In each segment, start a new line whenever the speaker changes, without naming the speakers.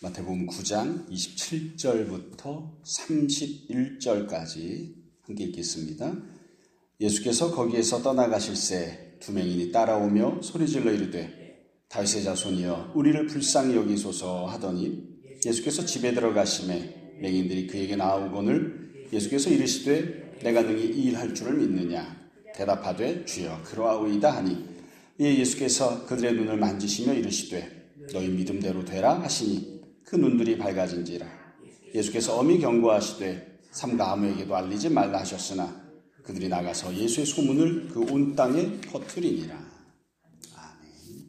마태복음 9장 27절부터 31절까지 함께 읽겠습니다. 예수께서 거기에서 떠나가실새 두 맹인이 따라오며 소리질러 이르되 다윗의 자손이여 우리를 불쌍히 여기소서 하더니 예수께서 집에 들어가심에 맹인들이 그에게 나아오거늘 예수께서 이르시되 내가 능히 이 일 할 줄을 믿느냐 대답하되 주여 그러하오이다 하니 이에 예수께서 그들의 눈을 만지시며 이르시되 너희 믿음대로 되라 하시니 그 눈들이 밝아진지라. 예수께서 엄히 경고하시되 삼가 아무에게도 알리지 말라 하셨으나 그들이 나가서 예수의 소문을 그 온 땅에 퍼뜨리니라. 아멘.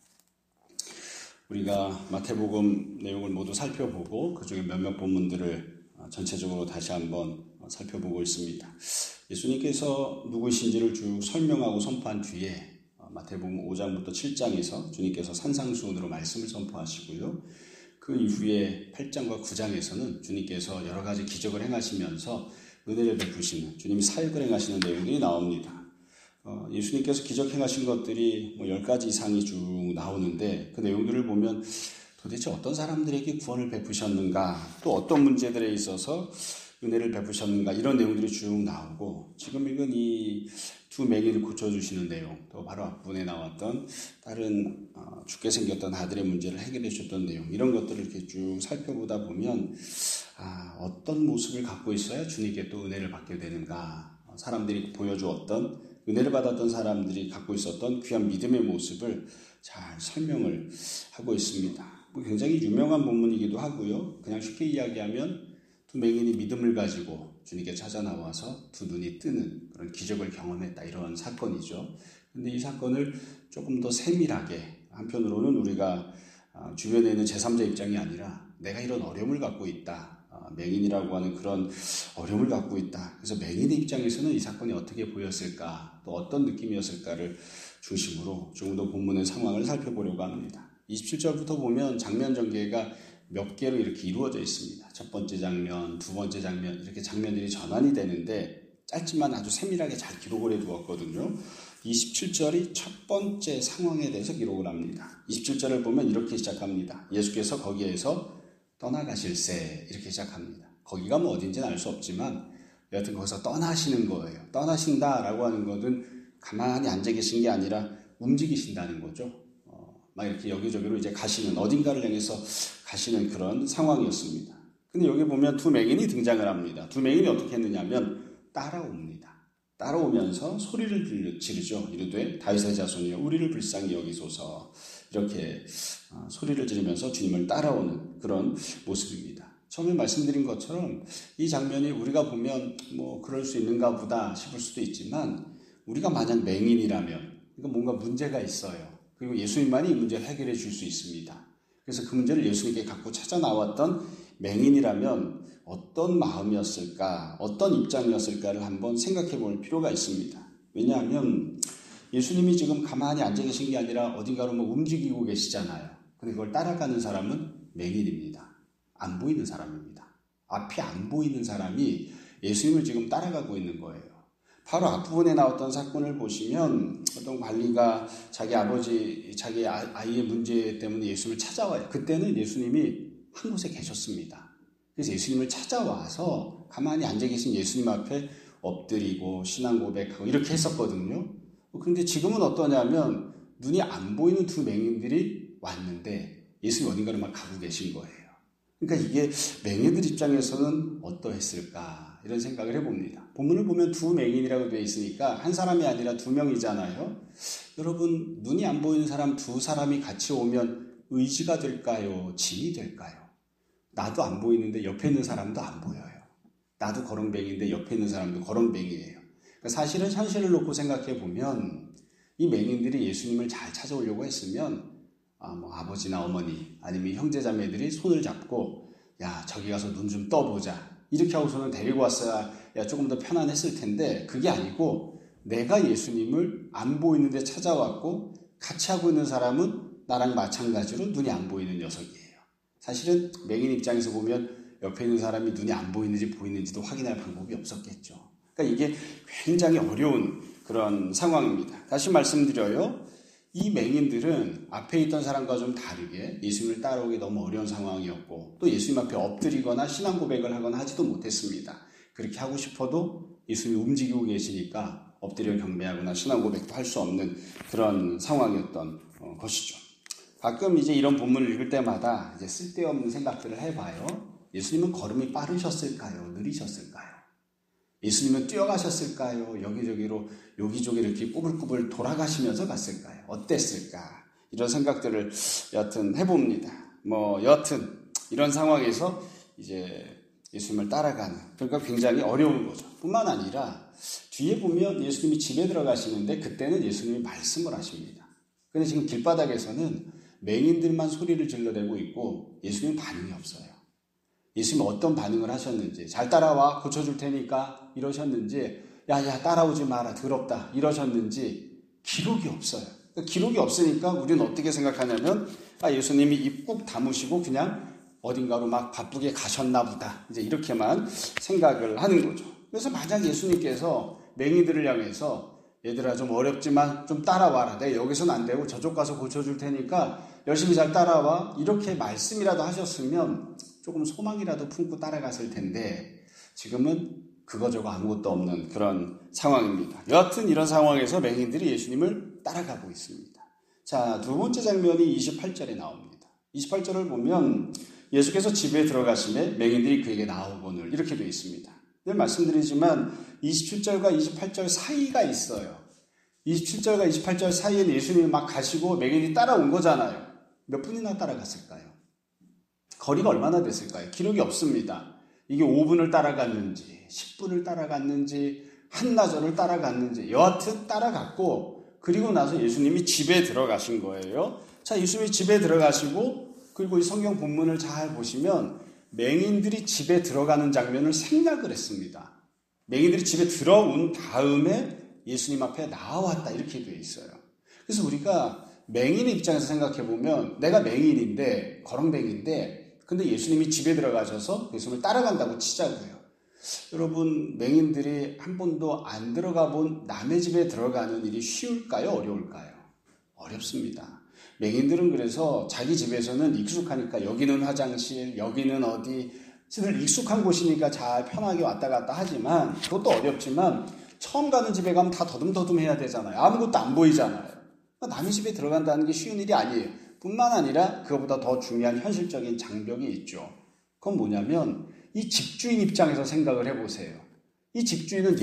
우리가 마태복음 내용을 모두 살펴보고 그중에 몇몇 본문들을 전체적으로 다시 한번 살펴보고 있습니다. 예수님께서 누구신지를 쭉 설명하고 선포한 뒤에 마태복음 5장부터 7장에서 주님께서 산상수훈으로 말씀을 선포하시고요. 그 이후에 8장과 9장에서는 주님께서 여러 가지 기적을 행하시면서 은혜를 베푸시는, 주님이 사역을 행하시는 내용들이 나옵니다. 예수님께서 기적 행하신 것들이 10가지 이상이 쭉 나오는데 그 내용들을 보면 도대체 어떤 사람들에게 구원을 베푸셨는가, 또 어떤 문제들에 있어서 은혜를 베푸셨는가, 이런 내용들이 쭉 나오고, 지금 읽은 이 두 맹인을 고쳐주시는 내용, 또 바로 앞부분에 나왔던 다른 죽게 생겼던 아들의 문제를 해결해 주셨던 내용, 이런 것들을 이렇게 쭉 살펴보다 보면 어떤 모습을 갖고 있어야 주님께 또 은혜를 받게 되는가, 사람들이 보여주었던, 은혜를 받았던 사람들이 갖고 있었던 귀한 믿음의 모습을 잘 설명을 하고 있습니다. 굉장히 유명한 본문이기도 하고요. 그냥 쉽게 이야기하면 두 맹인이 믿음을 가지고 주님께 찾아 나와서 두 눈이 뜨는 그런 기적을 경험했다, 이런 사건이죠. 근데 이 사건을 조금 더 세밀하게, 한편으로는 우리가 주변에 있는 제3자 입장이 아니라 내가 이런 어려움을 갖고 있다, 맹인이라고 하는 그런 어려움을 갖고 있다, 그래서 맹인의 입장에서는 이 사건이 어떻게 보였을까, 또 어떤 느낌이었을까를 중심으로 조금 더 본문의 상황을 살펴보려고 합니다. 27절부터 보면 장면 전개가 몇 개로 이렇게 이루어져 있습니다. 첫 번째 장면, 두 번째 장면, 이렇게 장면들이 전환이 되는데 짧지만 아주 세밀하게 잘 기록을 해두었거든요. 27절이 첫 번째 상황에 대해서 기록을 합니다. 27절을 보면 이렇게 시작합니다. 예수께서 거기에서 떠나가실새, 이렇게 시작합니다. 거기가 어딘지는 알 수 없지만 여하튼 거기서 떠나시는 거예요. 떠나신다라고 하는 것은 가만히 앉아 계신 게 아니라 움직이신다는 거죠. 막 이렇게 여기저기로 이제 가시는, 어딘가를 향해서 가시는 그런 상황이었습니다. 근데 여기 보면 두 맹인이 등장을 합니다. 두 맹인이 어떻게 했느냐면 따라옵니다. 따라오면서 소리를 지르죠. 이르되 다윗의 자손이여 우리를 불쌍히 여기소서, 이렇게 소리를 지르면서 주님을 따라오는 그런 모습입니다. 처음에 말씀드린 것처럼 이 장면이 우리가 보면 그럴 수 있는가 보다 싶을 수도 있지만, 우리가 만약 맹인이라면 이거 뭔가 문제가 있어요. 그리고 예수님만이 이 문제를 해결해 줄 수 있습니다. 그래서 그 문제를 예수님께 갖고 찾아 나왔던 맹인이라면 어떤 마음이었을까, 어떤 입장이었을까를 한번 생각해 볼 필요가 있습니다. 왜냐하면 예수님이 지금 가만히 앉아 계신 게 아니라 어딘가로 움직이고 계시잖아요. 근데 그걸 따라가는 사람은 맹인입니다. 안 보이는 사람입니다. 앞이 안 보이는 사람이 예수님을 지금 따라가고 있는 거예요. 바로 앞부분에 나왔던 사건을 보시면 어떤 관리가 자기 아이의 문제 때문에 예수님을 찾아와요. 그때는 예수님이 한 곳에 계셨습니다. 그래서 예수님을 찾아와서 가만히 앉아 계신 예수님 앞에 엎드리고 신앙 고백하고 이렇게 했었거든요. 그런데 지금은 어떠냐면 눈이 안 보이는 두 맹인들이 왔는데 예수님이 어딘가로 막 가고 계신 거예요. 그러니까 이게 맹인들 입장에서는 어떠했을까, 이런 생각을 해봅니다. 본문을 보면 두 맹인이라고 되어 있으니까 한 사람이 아니라 두 명이잖아요. 여러분, 눈이 안 보이는 사람 두 사람이 같이 오면 의지가 될까요? 짐이 될까요? 나도 안 보이는데 옆에 있는 사람도 안 보여요. 나도 거렁뱅이인데 옆에 있는 사람도 거렁뱅이에요. 그러니까 사실은 현실을 놓고 생각해 보면 이 맹인들이 예수님을 잘 찾아오려고 했으면 아버지나 어머니 아니면 형제자매들이 손을 잡고 야 저기 가서 눈 좀 떠보자, 이렇게 하고서는 데리고 왔어야 조금 더 편안했을 텐데, 그게 아니고 내가 예수님을 안 보이는데 찾아왔고 같이 하고 있는 사람은 나랑 마찬가지로 눈이 안 보이는 녀석이에요. 사실은 맹인 입장에서 보면 옆에 있는 사람이 눈이 안 보이는지 보이는지도 확인할 방법이 없었겠죠. 그러니까 이게 굉장히 어려운 그런 상황입니다. 다시 말씀드려요. 이 맹인들은 앞에 있던 사람과 좀 다르게 예수님을 따라오기 너무 어려운 상황이었고 또 예수님 앞에 엎드리거나 신앙 고백을 하거나 하지도 못했습니다. 그렇게 하고 싶어도 예수님이 움직이고 계시니까 엎드려 경배하거나 신앙 고백도 할 수 없는 그런 상황이었던 것이죠. 가끔 이제 이런 본문을 읽을 때마다 이제 쓸데없는 생각들을 해봐요. 예수님은 걸음이 빠르셨을까요? 느리셨을까요? 예수님은 뛰어가셨을까요? 여기저기 이렇게 꾸불꾸불 돌아가시면서 갔을까요? 어땠을까? 이런 생각들을 여하튼 해봅니다. 여하튼 이런 상황에서 이제 예수님을 따라가는, 그러니까 굉장히 어려운 거죠. 뿐만 아니라 뒤에 보면 예수님이 집에 들어가시는데 그때는 예수님이 말씀을 하십니다. 근데 지금 길바닥에서는 맹인들만 소리를 질러대고 있고 예수님 반응이 없어요. 예수님이 어떤 반응을 하셨는지, 잘 따라와 고쳐줄 테니까 이러셨는지, 야야 따라오지 마라 더럽다 이러셨는지 기록이 없어요. 그러니까 기록이 없으니까 우리는 어떻게 생각하냐면 예수님이 입 꾹 다무시고 그냥 어딘가로 막 바쁘게 가셨나 보다, 이제 이렇게만 생각을 하는 거죠. 그래서 만약 예수님께서 맹인들을 향해서 얘들아 좀 어렵지만 좀 따라와라, 내가 여기서는 안 되고 저쪽 가서 고쳐줄 테니까 열심히 잘 따라와, 이렇게 말씀이라도 하셨으면 조금 소망이라도 품고 따라갔을 텐데 지금은 그거저거 아무것도 없는 그런 상황입니다. 여하튼 이런 상황에서 맹인들이 예수님을 따라가고 있습니다. 자, 두 번째 장면이 28절에 나옵니다. 28절을 보면 예수께서 집에 들어가시매 맹인들이 그에게 나오거늘, 이렇게 되어 있습니다. 늘 말씀드리지만 27절과 28절 사이가 있어요. 27절과 28절 사이에는 예수님이 막 가시고 맹인이 따라온 거잖아요. 몇 분이나 따라갔을까요? 거리가 얼마나 됐을까요? 기록이 없습니다. 이게 5분을 따라갔는지 10분을 따라갔는지 한나절을 따라갔는지 여하튼 따라갔고, 그리고 나서 예수님이 집에 들어가신 거예요. 자, 예수님이 집에 들어가시고, 그리고 이 성경 본문을 잘 보시면 맹인들이 집에 들어가는 장면을 생략을 했습니다. 맹인들이 집에 들어온 다음에 예수님 앞에 나왔다, 이렇게 되어 있어요. 그래서 우리가 맹인의 입장에서 생각해 보면 내가 맹인인데, 거렁뱅인데, 근데 예수님이 집에 들어가셔서 예수님을 따라간다고 치자고요. 여러분, 맹인들이 한 번도 안 들어가 본 남의 집에 들어가는 일이 쉬울까요? 어려울까요? 어렵습니다. 맹인들은 그래서 자기 집에서는 익숙하니까 여기는 화장실, 여기는 어디, 늘 익숙한 곳이니까 잘 편하게 왔다 갔다 하지만 그것도 어렵지만 처음 가는 집에 가면 다 더듬더듬 해야 되잖아요. 아무것도 안 보이잖아요. 남의 집에 들어간다는 게 쉬운 일이 아니에요. 뿐만 아니라 그것보다 더 중요한 현실적인 장벽이 있죠. 그건 뭐냐면 이 집주인 입장에서 생각을 해보세요. 이 집주인은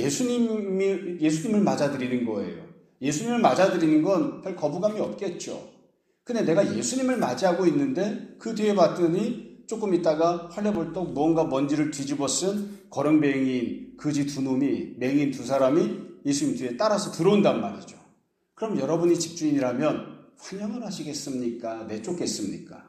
예수님을 맞아들이는 거예요. 예수님을 맞아들이는 건 별 거부감이 없겠죠. 근데 내가 예수님을 맞이하고 있는데 그 뒤에 봤더니 조금 있다가 헐레벌떡 뭔가 먼지를 뒤집어 쓴 거렁뱅이인 거지 두 놈이, 맹인 두 사람이 예수님 뒤에 따라서 들어온단 말이죠. 그럼 여러분이 집주인이라면 환영을 하시겠습니까? 내쫓겠습니까?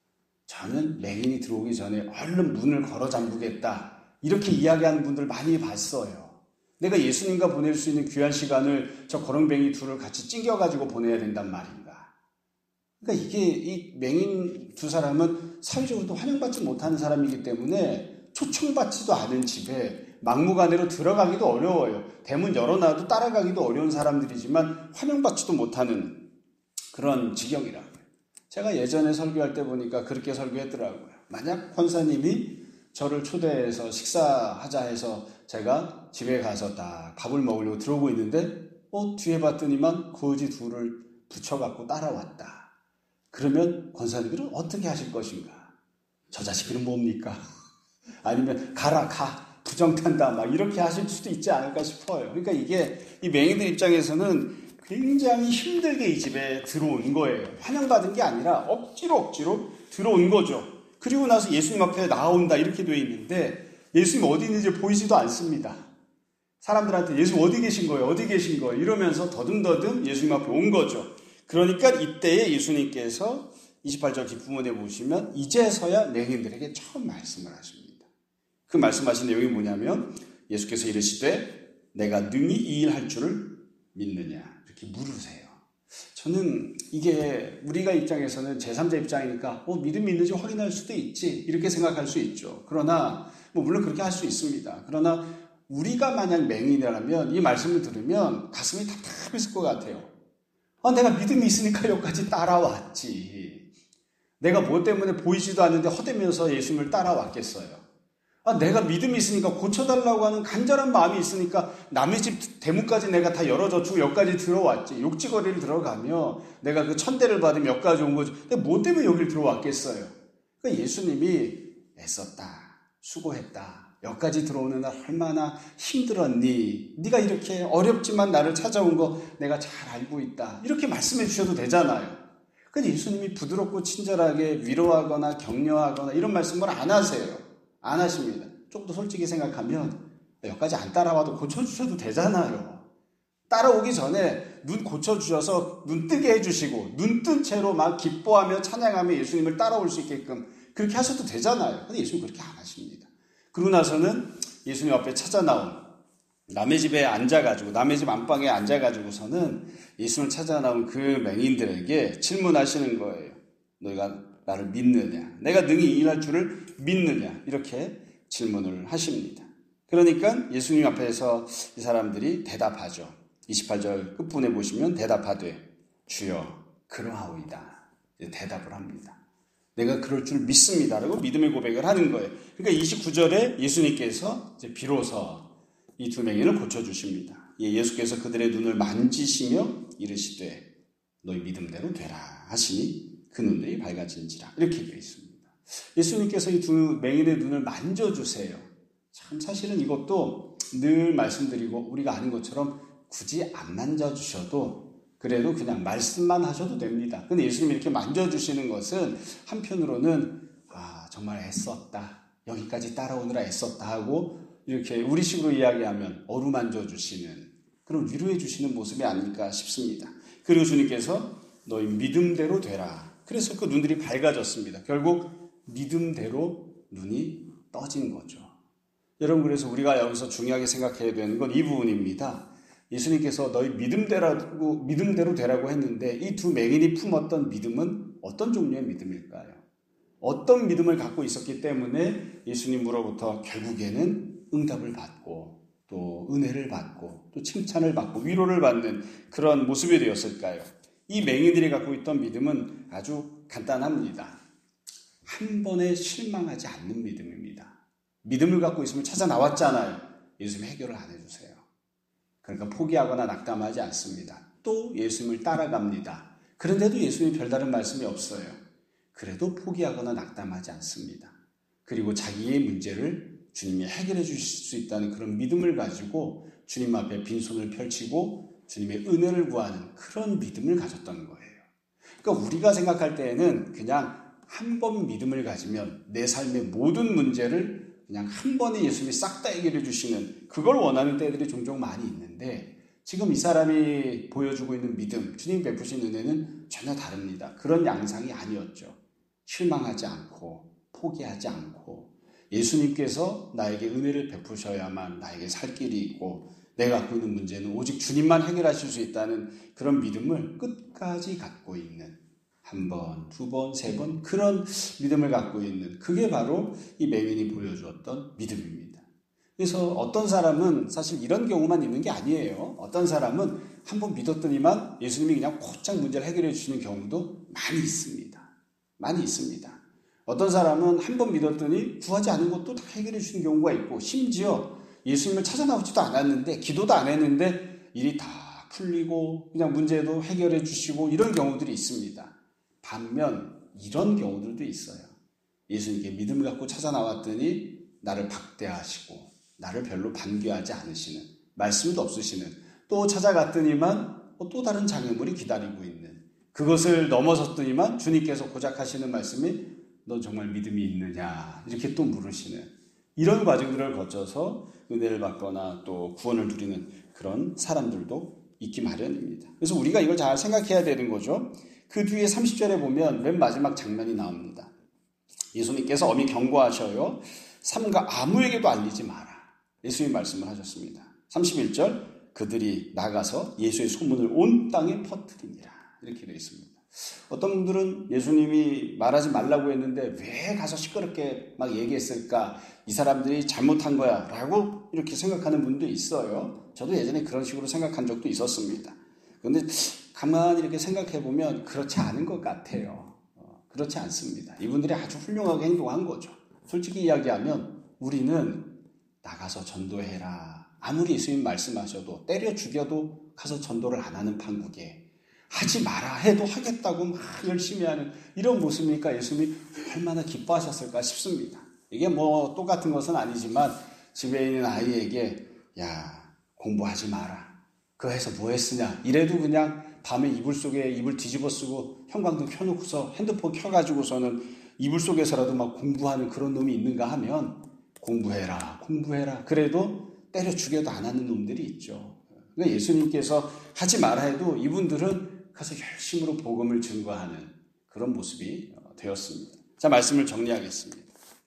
저는 맹인이 들어오기 전에 얼른 문을 걸어 잠그겠다, 이렇게 이야기하는 분들 많이 봤어요. 내가 예수님과 보낼 수 있는 귀한 시간을 저 거렁뱅이 둘을 같이 찡겨가지고 보내야 된단 말인가. 그러니까 이게 이 맹인 두 사람은 사회적으로도 환영받지 못하는 사람이기 때문에 초청받지도 않은 집에 막무가내로 들어가기도 어려워요. 대문 열어놔도 따라가기도 어려운 사람들이지만 환영받지도 못하는 그런 지경이라고요. 제가 예전에 설교할 때 보니까 그렇게 설교했더라고요. 만약 권사님이 저를 초대해서 식사하자 해서 제가 집에 가서 딱 밥을 먹으려고 들어오고 있는데 뒤에 봤더니만 거지 둘을 붙여갖고 따라왔다. 그러면 권사님들은 어떻게 하실 것인가? 저 자식들은 뭡니까? 아니면 가라 가 부정탄다 막 이렇게 하실 수도 있지 않을까 싶어요. 그러니까 이게 이 맹인들 입장에서는 굉장히 힘들게 이 집에 들어온 거예요. 환영받은 게 아니라 억지로 들어온 거죠. 그리고 나서 예수님 앞에 나온다, 이렇게 되어 있는데 예수님 어디 있는지 보이지도 않습니다. 사람들한테 예수님 어디 계신 거예요? 이러면서 더듬더듬 예수님 앞에 온 거죠. 그러니까 이때에 예수님께서 28절 뒷부분에 보시면 이제서야 맹인들에게 처음 말씀을 하십니다. 그 말씀하신 내용이 뭐냐면 예수께서 이르시되 내가 능히 이 일 할 줄을 믿느냐, 이렇게 물으세요. 저는 이게 우리가 입장에서는 제3자 입장이니까 믿음이 있는지 확인할 수도 있지, 이렇게 생각할 수 있죠. 그러나 물론 그렇게 할 수 있습니다. 그러나 우리가 만약 맹인이라면 이 말씀을 들으면 가슴이 답답했을 것 같아요. 내가 믿음이 있으니까 여기까지 따라왔지. 내가 뭐 때문에 보이지도 않는데 허대면서 예수님을 따라왔겠어요. 내가 믿음이 있으니까 고쳐달라고 하는 간절한 마음이 있으니까 남의 집 대문까지 내가 다 열어젖히고 여기까지 들어왔지. 욕지거리를 들어가며 내가 그 천대를 받으며 여기까지 온 거지. 근데 뭐 때문에 여기를 들어왔겠어요. 그러니까 예수님이 애썼다. 수고했다. 여기까지 들어오는 날 얼마나 힘들었니? 네가 이렇게 어렵지만 나를 찾아온 거 내가 잘 알고 있다. 이렇게 말씀해 주셔도 되잖아요. 근데 예수님이 부드럽고 친절하게 위로하거나 격려하거나 이런 말씀을 안 하세요. 안 하십니다. 좀 더 솔직히 생각하면 여기까지 안 따라와도 고쳐주셔도 되잖아요. 따라오기 전에 눈 고쳐주셔서 눈 뜨게 해주시고 눈 뜬 채로 막 기뻐하며 찬양하며 예수님을 따라올 수 있게끔 그렇게 하셔도 되잖아요. 근데 예수님 그렇게 안 하십니다. 그러고 나서는 예수님 앞에 찾아 나온 남의 집에 앉아가지고 남의 집 안방에 앉아가지고서는 예수님을 찾아 나온 그 맹인들에게 질문하시는 거예요. 너희가 나를 믿느냐? 내가 능히 일할 줄을 믿느냐? 이렇게 질문을 하십니다. 그러니까 예수님 앞에서 이 사람들이 대답하죠. 28절 끝부분에 보시면 대답하되 주여 그러하오이다. 대답을 합니다. 내가 그럴 줄 믿습니다라고 믿음의 고백을 하는 거예요. 그러니까 29절에 예수님께서 이제 비로소 이 두 맹인을 고쳐주십니다. 예수께서 그들의 눈을 만지시며 이르시되 너희 믿음대로 되라 하시니 그 눈들이 밝아진지라 이렇게 되어 있습니다. 예수님께서 이 두 맹인의 눈을 만져주세요. 참 사실은 이것도 늘 말씀드리고 우리가 아는 것처럼 굳이 안 만져주셔도 그래도 그냥 말씀만 하셔도 됩니다. 근데 예수님이 이렇게 만져주시는 것은 한편으로는 정말 애썼다. 여기까지 따라오느라 애썼다 하고 이렇게 우리식으로 이야기하면 어루만져 주시는 그런 위로해 주시는 모습이 아닐까 싶습니다. 그리고 주님께서 너희 믿음대로 되라. 그래서 그 눈들이 밝아졌습니다. 결국 믿음대로 눈이 떠진 거죠. 여러분 그래서 우리가 여기서 중요하게 생각해야 되는 건 이 부분입니다. 예수님께서 너희 믿음대로 되라고 했는데 이 두 맹인이 품었던 믿음은 어떤 종류의 믿음일까요? 어떤 믿음을 갖고 있었기 때문에 예수님으로부터 결국에는 응답을 받고 또 은혜를 받고 또 칭찬을 받고 위로를 받는 그런 모습이 되었을까요? 이 맹인들이 갖고 있던 믿음은 아주 간단합니다. 한 번에 실망하지 않는 믿음입니다. 믿음을 갖고 있으면 찾아 나왔잖아요. 예수님 해결을 안 해주세요. 그러니까 포기하거나 낙담하지 않습니다. 또 예수님을 따라갑니다. 그런데도 예수님이 별다른 말씀이 없어요. 그래도 포기하거나 낙담하지 않습니다. 그리고 자기의 문제를 주님이 해결해 주실 수 있다는 그런 믿음을 가지고 주님 앞에 빈손을 펼치고 주님의 은혜를 구하는 그런 믿음을 가졌던 거예요. 그러니까 우리가 생각할 때에는 그냥 한 번 믿음을 가지면 내 삶의 모든 문제를 그냥 한 번에 예수님이 싹 다 해결해 주시는 그걸 원하는 때들이 종종 많이 있는데 지금 이 사람이 보여주고 있는 믿음, 주님 베푸신 은혜는 전혀 다릅니다. 그런 양상이 아니었죠. 실망하지 않고 포기하지 않고 예수님께서 나에게 은혜를 베푸셔야만 나에게 살 길이 있고 내가 갖고 있는 문제는 오직 주님만 해결하실 수 있다는 그런 믿음을 끝까지 갖고 있는 한 번, 두 번, 세 번 그런 믿음을 갖고 있는 그게 바로 이 맹인이 보여주었던 믿음입니다. 그래서 어떤 사람은 사실 이런 경우만 있는 게 아니에요. 어떤 사람은 한 번 믿었더니만 예수님이 그냥 곧장 문제를 해결해 주시는 경우도 많이 있습니다. 많이 있습니다. 어떤 사람은 한 번 믿었더니 구하지 않은 것도 다 해결해 주시는 경우가 있고 심지어 예수님을 찾아 나오지도 않았는데 기도도 안 했는데 일이 다 풀리고 그냥 문제도 해결해 주시고 이런 경우들이 있습니다. 반면 이런 경우들도 있어요. 예수님께 믿음을 갖고 찾아 나왔더니 나를 박대하시고 나를 별로 반겨하지 않으시는 말씀도 없으시는 또 찾아갔더니만 또 다른 장애물이 기다리고 있는 그것을 넘어섰더니만 주님께서 고작 하시는 말씀이 넌 정말 믿음이 있느냐 이렇게 또 물으시는 이런 과정들을 거쳐서 은혜를 받거나 또 구원을 누리는 그런 사람들도 있기 마련입니다. 그래서 우리가 이걸 잘 생각해야 되는 거죠. 그 뒤에 30절에 보면 맨 마지막 장면이 나옵니다. 예수님께서 엄히 경고하셔요. 삼가 아무에게도 알리지 마라. 예수님 말씀을 하셨습니다. 31절 그들이 나가서 예수의 소문을 온 땅에 퍼뜨리니라. 이렇게 되어 있습니다. 어떤 분들은 예수님이 말하지 말라고 했는데 왜 가서 시끄럽게 막 얘기했을까? 이 사람들이 잘못한 거야 라고 이렇게 생각하는 분도 있어요. 저도 예전에 그런 식으로 생각한 적도 있었습니다. 그런데 가만히 이렇게 생각해 보면 그렇지 않은 것 같아요. 그렇지 않습니다. 이분들이 아주 훌륭하게 행동한 거죠. 솔직히 이야기하면 우리는 나가서 전도해라. 아무리 예수님 말씀하셔도 때려 죽여도 가서 전도를 안 하는 판국에 하지 마라 해도 하겠다고 막 열심히 하는 이런 모습이니까 예수님이 얼마나 기뻐하셨을까 싶습니다. 이게 뭐 똑같은 것은 아니지만 집에 있는 아이에게 야 공부하지 마라. 그거 해서 뭐 했으냐. 이래도 그냥 밤에 이불 속에 이불 뒤집어 쓰고 형광등 켜놓고서 핸드폰 켜가지고서는 이불 속에서라도 막 공부하는 그런 놈이 있는가 하면 공부해라. 그래도 때려 죽여도 안 하는 놈들이 있죠. 그러니까 예수님께서 하지 마라 해도 이분들은 가서 열심으로 복음을 증거하는 그런 모습이 되었습니다. 자, 말씀을 정리하겠습니다.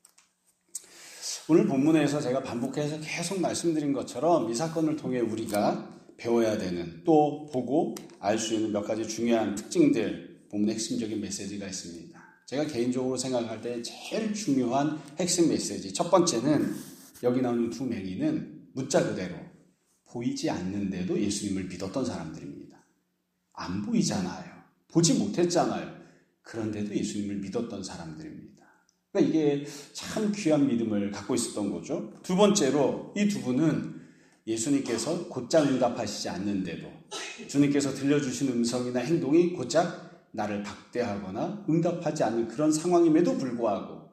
오늘 본문에서 제가 반복해서 계속 말씀드린 것처럼 이 사건을 통해 우리가 배워야 되는 또 보고 알 수 있는 몇 가지 중요한 특징들, 본문의 핵심적인 메시지가 있습니다. 제가 개인적으로 생각할 때 제일 중요한 핵심 메시지 첫 번째는 여기 나오는 두 맹인은 문자 그대로 보이지 않는데도 예수님을 믿었던 사람들입니다. 안 보이잖아요. 보지 못했잖아요. 그런데도 예수님을 믿었던 사람들입니다. 그러니까 이게 참 귀한 믿음을 갖고 있었던 거죠. 두 번째로 이 두 분은 예수님께서 곧장 응답하시지 않는데도 주님께서 들려주신 음성이나 행동이 곧장 나를 박대하거나 응답하지 않는 그런 상황임에도 불구하고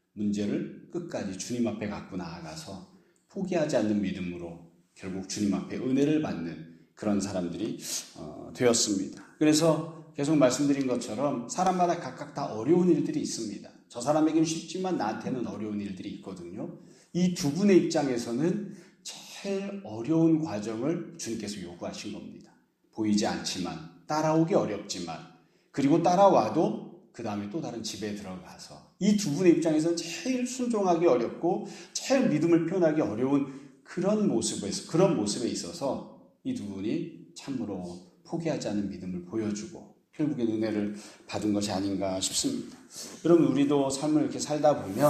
문제를 끝까지 주님 앞에 갖고 나아가서 포기하지 않는 믿음으로 결국 주님 앞에 은혜를 받는 그런 사람들이 되었습니다. 그래서 계속 말씀드린 것처럼 사람마다 각각 다 어려운 일들이 있습니다. 저 사람에게는 쉽지만 나한테는 어려운 일들이 있거든요. 이 두 분의 입장에서는 제일 어려운 과정을 주님께서 요구하신 겁니다. 보이지 않지만 따라오기 어렵지만 그리고 따라와도 그 다음에 또 다른 집에 들어가서 이 두 분의 입장에서는 제일 순종하기 어렵고 제일 믿음을 표현하기 어려운 그런 모습에 있어서 이 두 분이 참으로 포기하지 않는 믿음을 보여주고 결국엔 은혜를 받은 것이 아닌가 싶습니다. 여러분 우리도 삶을 이렇게 살다 보면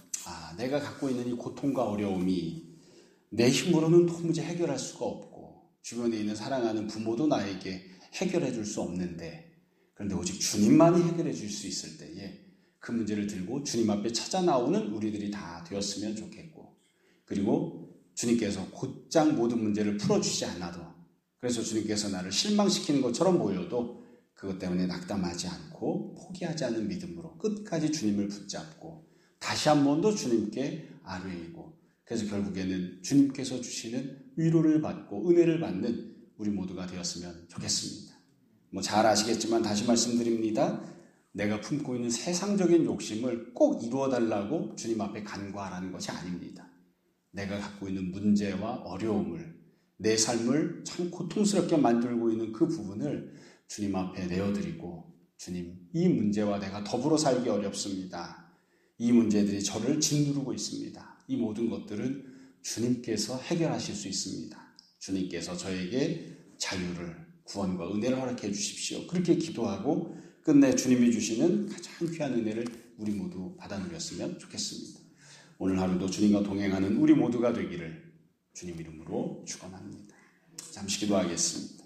내가 갖고 있는 이 고통과 어려움이 내 힘으로는 도무지 해결할 수가 없고 주변에 있는 사랑하는 부모도 나에게 해결해 줄 수 없는데 그런데 오직 주님만이 해결해 줄 수 있을 때에 그 문제를 들고 주님 앞에 찾아 나오는 우리들이 다 되었으면 좋겠고 그리고 주님께서 곧장 모든 문제를 풀어주지 않아도 그래서 주님께서 나를 실망시키는 것처럼 보여도 그것 때문에 낙담하지 않고 포기하지 않는 믿음으로 끝까지 주님을 붙잡고 다시 한 번 더 주님께 아뢰이고 그래서 결국에는 주님께서 주시는 위로를 받고 은혜를 받는 우리 모두가 되었으면 좋겠습니다. 잘 아시겠지만 다시 말씀드립니다. 내가 품고 있는 세상적인 욕심을 꼭 이루어달라고 주님 앞에 간구하라는 것이 아닙니다. 내가 갖고 있는 문제와 어려움을 내 삶을 참 고통스럽게 만들고 있는 그 부분을 주님 앞에 내어드리고 주님 이 문제와 내가 더불어 살기 어렵습니다. 이 문제들이 저를 짓누르고 있습니다. 이 모든 것들은 주님께서 해결하실 수 있습니다. 주님께서 저에게 자유를 구원과 은혜를 허락해 주십시오. 그렇게 기도하고 끝내 주님이 주시는 가장 귀한 은혜를 우리 모두 받아 누렸으면 좋겠습니다. 오늘 하루도 주님과 동행하는 우리 모두가 되기를 주님 이름으로 축원합니다. 잠시 기도하겠습니다.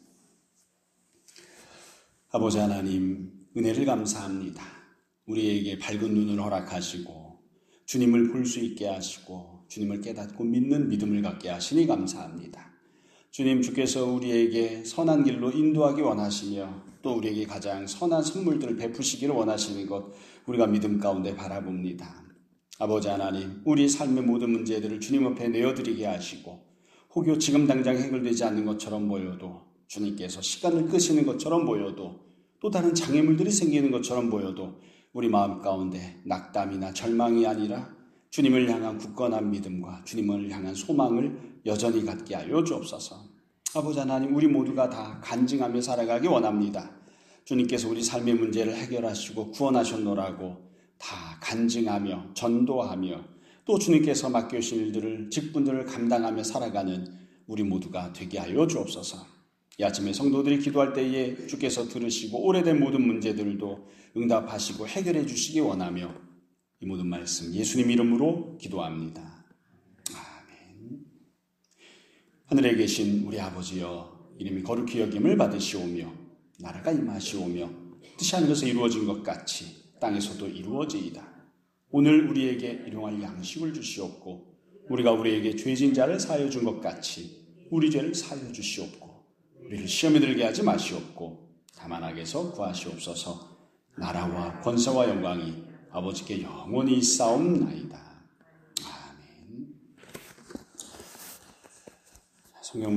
아버지 하나님, 은혜를 감사합니다. 우리에게 밝은 눈을 허락하시고 주님을 볼 수 있게 하시고 주님을 깨닫고 믿는 믿음을 갖게 하시니 감사합니다. 주님, 주께서 우리에게 선한 길로 인도하기 원하시며 또 우리에게 가장 선한 선물들을 베푸시기를 원하시는 것 우리가 믿음 가운데 바라봅니다. 아버지 하나님, 우리 삶의 모든 문제들을 주님 앞에 내어드리게 하시고 혹여 지금 당장 해결되지 않는 것처럼 보여도 주님께서 시간을 끄시는 것처럼 보여도 또 다른 장애물들이 생기는 것처럼 보여도 우리 마음 가운데 낙담이나 절망이 아니라 주님을 향한 굳건한 믿음과 주님을 향한 소망을 여전히 갖게 하여 주옵소서. 아버지 하나님, 우리 모두가 다 간증하며 살아가기 원합니다. 주님께서 우리 삶의 문제를 해결하시고 구원하셨노라고 다 간증하며 전도하며 또 주님께서 맡겨주신 일들을 직분들을 감당하며 살아가는 우리 모두가 되게 하여 주옵소서. 이 아침에 성도들이 기도할 때에 주께서 들으시고 오래된 모든 문제들도 응답하시고 해결해 주시기 원하며 이 모든 말씀 예수님 이름으로 기도합니다. 아멘. 하늘에 계신 우리 아버지여, 이름이 거룩히 여김을 받으시오며 나라가 임하시오며 뜻이 하늘에서 이루어진 것 같이 땅에서도 이루어지이다. 오늘 우리에게 일용할 양식을 주시옵고 우리가 우리에게 죄진 자를 사하여 준 것 같이 우리 죄를 사하여 주시옵고 우리를 시험에 들게 하지 마시옵고 다만 악에서 구하시옵소서. 나라와 권세와 영광이 아버지께 영원히 있사옵나이다.